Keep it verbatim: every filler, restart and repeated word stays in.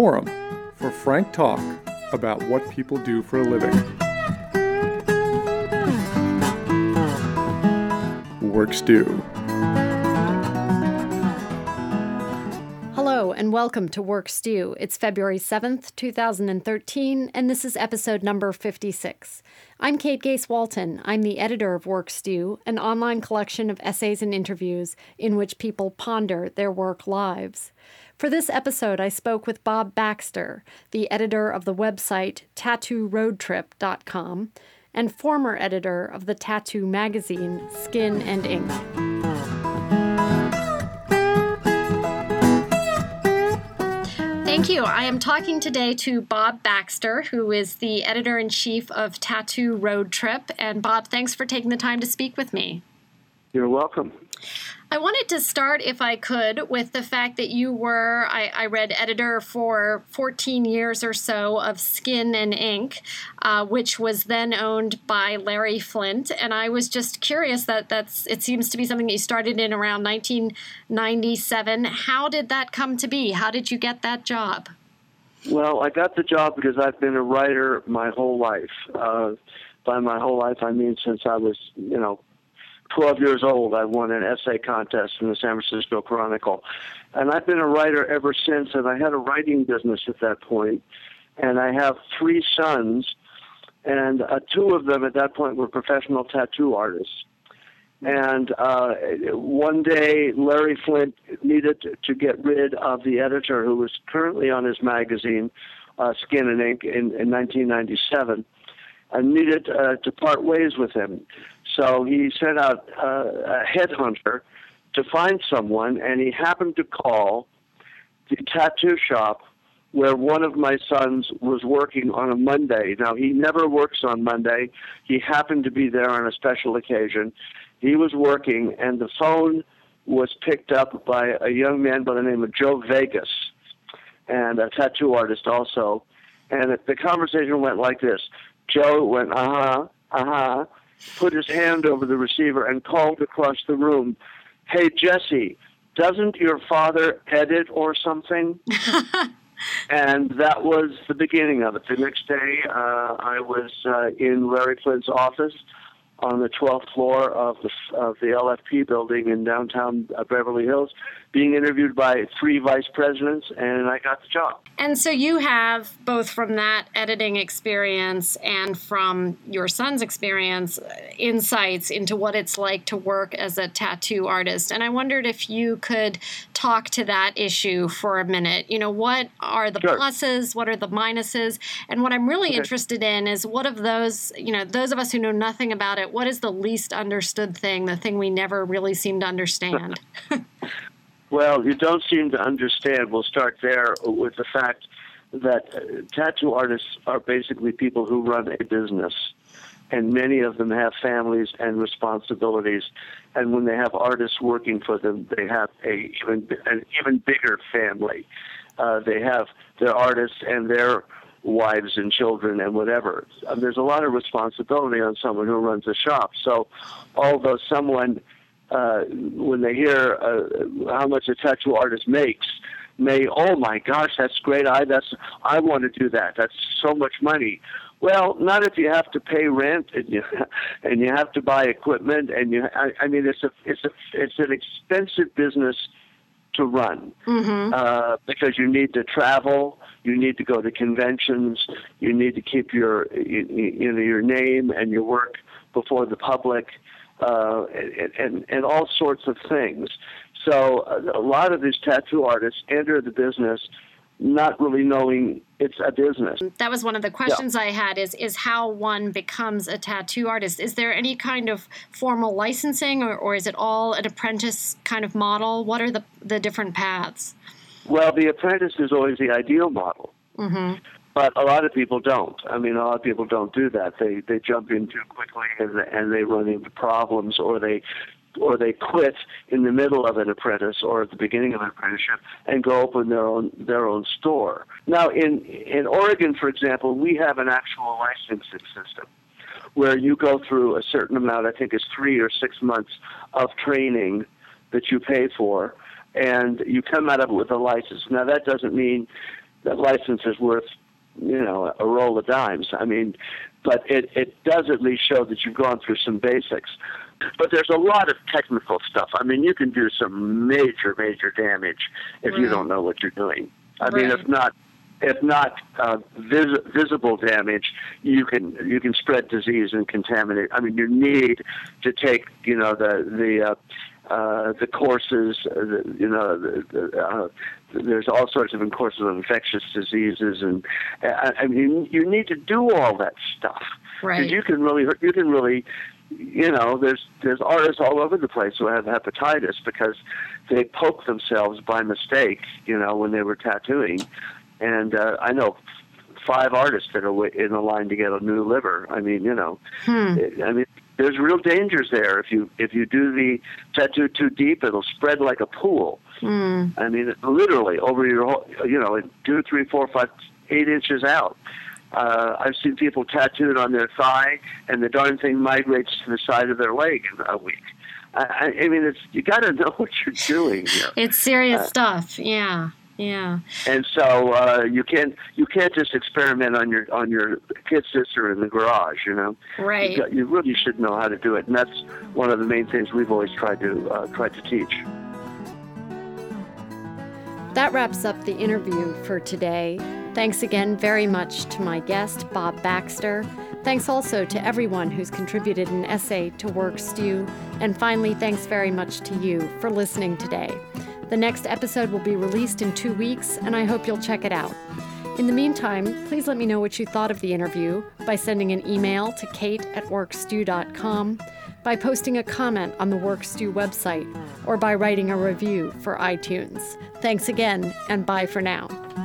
forum for frank talk about what people do for a living. Work Stew. Hello and welcome to Work Stew. It's February seventh, two thousand thirteen, and this is episode number fifty-six. I'm Kate Gase Walton. I'm the editor of Work Stew, an online collection of essays and interviews in which people ponder their work lives. For this episode, I spoke with Bob Baxter, the editor of the website tattoo road trip dot com and former editor of the tattoo magazine Skin and Ink. Thank you. I am talking today to Bob Baxter, who is the editor-in-chief of Tattoo Road Trip. And Bob, thanks for taking the time to speak with me. You're welcome. I wanted to start, if I could, with the fact that you were, I, I read, editor for fourteen years or so of Skin and Ink, uh, which was then owned by Larry Flynt. And I was just curious that that's, it seems to be something that you started in around nineteen ninety-seven. How did that come to be? How did you get that job? Well, I got the job because I've been a writer my whole life. Uh, by my whole life, I mean since I was, you know, twelve years old, I won an essay contest in the San Francisco Chronicle. And I've been a writer ever since, and I had a writing business at that point. And I have three sons, and uh, two of them at that point were professional tattoo artists. And uh, one day, Larry Flynt needed to get rid of the editor who was currently on his magazine, uh, Skin and Ink, in, in nineteen ninety-seven, and needed uh, to part ways with him. So he sent out uh, a headhunter to find someone, and he happened to call the tattoo shop where one of my sons was working on a Monday. Now, he never works on Monday. He happened to be there on a special occasion. He was working, and the phone was picked up by a young man by the name of Joe Vegas, and a tattoo artist also. And the conversation went like this. Joe went, uh-huh, uh-huh, put his hand over the receiver and called across the room, "Hey, Jesse, doesn't your father edit or something?" And that was the beginning of it. The next day, uh, I was uh, in Larry Flynt's office on the twelfth floor of the, of the L F P building in downtown uh, Beverly Hills, being interviewed by three vice presidents, and I got the job. And so you have, both from that editing experience and from your son's experience, insights into what it's like to work as a tattoo artist. And I wondered if you could talk to that issue for a minute. You know, what are the Sure. pluses? What are the minuses? And what I'm really Okay. interested in is what of those, you know, those of us who know nothing about it, what is the least understood thing, the thing we never really seem to understand? Well, you don't seem to understand. We'll start there with the fact that uh, tattoo artists are basically people who run a business, and many of them have families and responsibilities. And when they have artists working for them, they have a even an even bigger family. Uh, they have their artists and their wives and children and whatever. Um, there's a lot of responsibility on someone who runs a shop. So, although someone Uh, when they hear uh, how much a tattoo artist makes, may, oh my gosh, that's great. I that's I want to do that. That's so much money. Well, not if you have to pay rent and you and you have to buy equipment and you. I, I mean, it's a it's a it's an expensive business to run Mm-hmm. uh, because you need to travel, you need to go to conventions, you need to keep your you, you know your name and your work before the public. Uh, and, and, and all sorts of things. So uh, a lot of these tattoo artists enter the business not really knowing it's a business. That was one of the questions yeah. I had is, is how one becomes a tattoo artist. Is there any kind of formal licensing or, or is it all an apprentice kind of model? What are the, the different paths? Well, the apprentice is always the ideal model. Mm-hmm. But a lot of people don't. I mean, a lot of people don't do that. They they jump in too quickly and and they run into problems, or they or they quit in the middle of an apprentice or at the beginning of an apprenticeship and go open their own their own store. Now, in in Oregon, for example, we have an actual licensing system where you go through a certain amount. I think it's three or six months of training that you pay for, and you come out of it with a license. Now, that doesn't mean that license is worth, you know, a roll of dimes. I mean, but it, it does at least show that you've gone through some basics. But there's a lot of technical stuff. I mean, you can do some major, major damage if right. you don't know what you're doing. I right. mean, if not, if not uh, vis- visible damage, you can you can spread disease and contaminate. I mean, you need to take, you know, the the uh, uh, the courses. Uh, the, you know, the, the, uh, there's all sorts of courses of infectious diseases, and uh, I mean, you need to do all that stuff. Right. You can really you can really. You know, there's there's artists all over the place who have hepatitis because they poked themselves by mistake, you know, when they were tattooing. And uh, I know five artists that are in the line to get a new liver. I mean, you know, hmm. I mean, there's real dangers there. If you if you do the tattoo too deep, it'll spread like a pool. Hmm. I mean, literally over your whole, you know, two, three, four, five, eight inches out. Uh, I've seen people tattooed on their thigh, and the darn thing migrates to the side of their leg in a week. I, I mean, it's you got to know what you're doing here. It's serious uh, stuff. Yeah, yeah. And so uh, you can't you can't just experiment on your on your kid sister in the garage. You know, Right. You, got, you really should know how to do it, and that's one of the main things we've always tried to uh, tried to teach. That wraps up the interview for today. Thanks again very much to my guest, Bob Baxter. Thanks also to everyone who's contributed an essay to WorkStew. And finally, thanks very much to you for listening today. The next episode will be released in two weeks, and I hope you'll check it out. In the meantime, please let me know what you thought of the interview by sending an email to kate at workstew dot com, by posting a comment on the WorkStew website, or by writing a review for iTunes. Thanks again, and bye for now.